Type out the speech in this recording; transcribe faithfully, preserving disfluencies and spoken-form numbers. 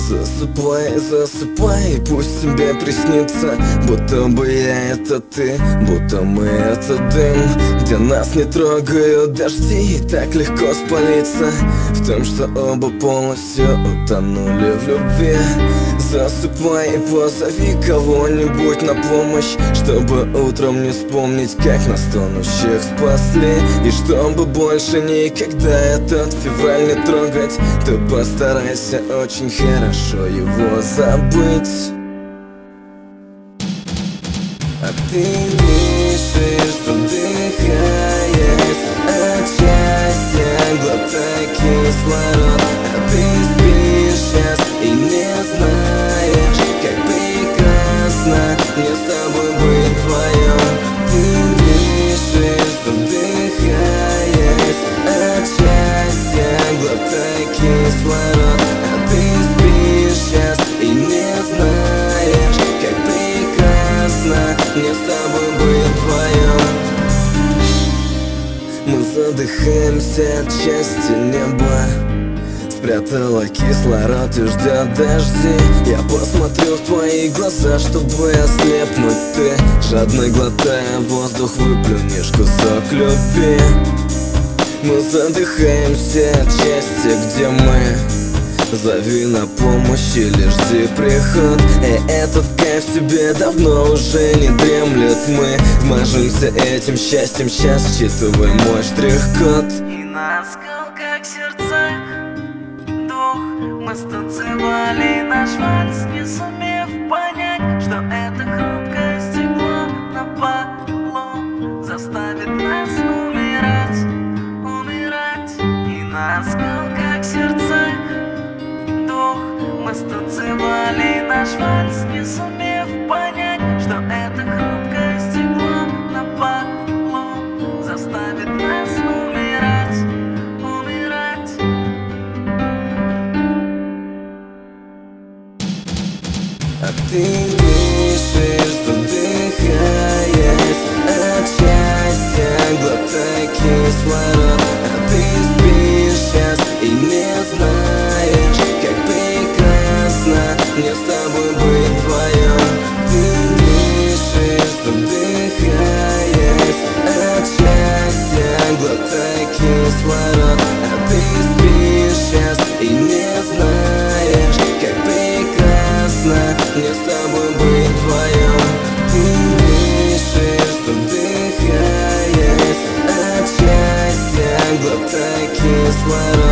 Засыпай, засыпай, пусть тебе приснится, будто бы я это ты, будто мы это дым, где нас не трогают дожди, так легко спалиться в том, что оба полностью утонули в любви. Засыпай и позови кого-нибудь на помощь, чтобы утром не вспомнить, как нас тонущих спасли. И чтобы больше никогда этот февраль не трогать, ты постарайся очень хорошо его забыть. А ты дышишь, вдыхаешь от счастья, глотай кислород. А ты спишь сейчас и не знаешь, как прекрасно мне с тобой быть вдвоем. Ты дышишь, вдыхаешь от счастья, глотай кислород. А ты спишь сейчас и не знаешь, как прекрасно мне с тобой быть вдвоем. Мы задыхаемся от счастья неба, спрятала кислород и ждет дожди. Я посмотрю в твои глаза, чтобы ослепнуть. Ты, жадно глотая воздух, выплюнешь кусок любви. Мы задыхаемся от счастья, где мы? Зови на помощь или жди приход. И этот кайф тебе давно уже не дремлет. Мы вмажемся этим счастьем, сейчас считывай мой штрих-код. И на осколках сердцах двух мы станцевали наш вальс, не сумев понять, что это хрупкое стекло на полу заставит нас умирать, умирать. И на осколках сердцах двух мы станцевали наш вальс, не сумев понять, что это хрупкое стекло на полу заставит нас умирать, умирать. А ты дышишь, вдыхаешь от счастья, глотай кислород. А ты спишь сейчас и не знаешь, как прекрасно мне с тобой быть вдвоем. Ты дышишь, вдыхаешь от счастья, глотай кислород. А ты спишь сейчас и не знаешь, как прекрасно мне с тобой быть вдвоем. Ты дышишь, вдыхаешь от счастья, глотай кислород.